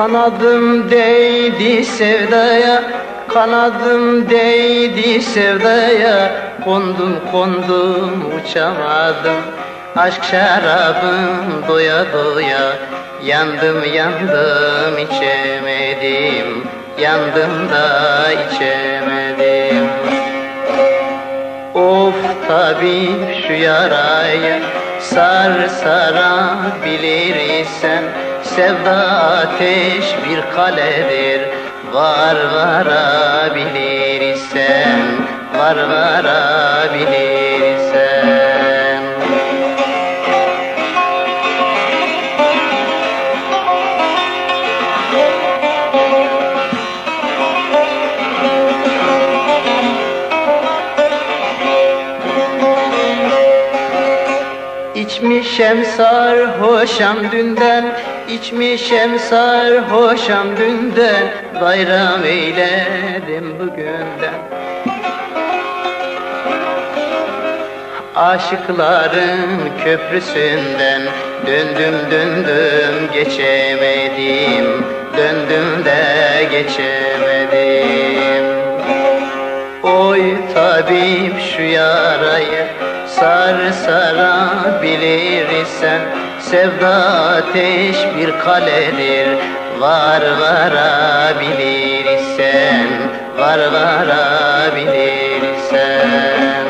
Kanadım değdi sevdaya, kanadım değdi sevdaya. Kondum kondum uçamadım, aşk şarabım doya doya. Yandım yandım içemedim, yandım da içemedim. Of tabip şu yaraya sar sarabilir isen, sevda ateş bir kaledir, var varabilir isen, var varabilir isen. İçmişem sarhoşam dünden, içmişem sarhoşam dünden. Bayram eyledim bugünden. Aşıkların köprüsünden döndüm döndüm geçemedim, döndüm de geçemedim. Oy tabip şu yarayı sar sarabilir isen, sevda ateş bir kaledir, var varabilir isen, var varabilir isen.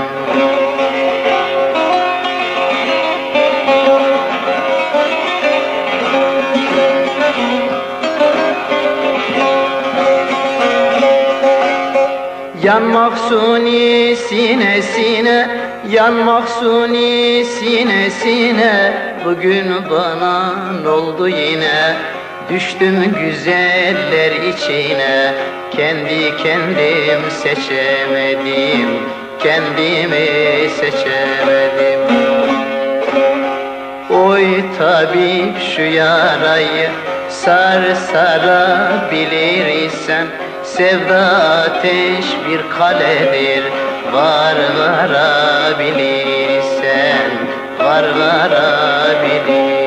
Yanmak suni sinesine, yanmak suni sinesine. Bugün bana oldu yine, düştüm güzeller içine. Kendi kendim seçemedim, kendimi seçemedim. Oy tabip şu yarayı sar sarabilir isen, sevda ateş bir kaledir, var varabilir isen, var varabilir.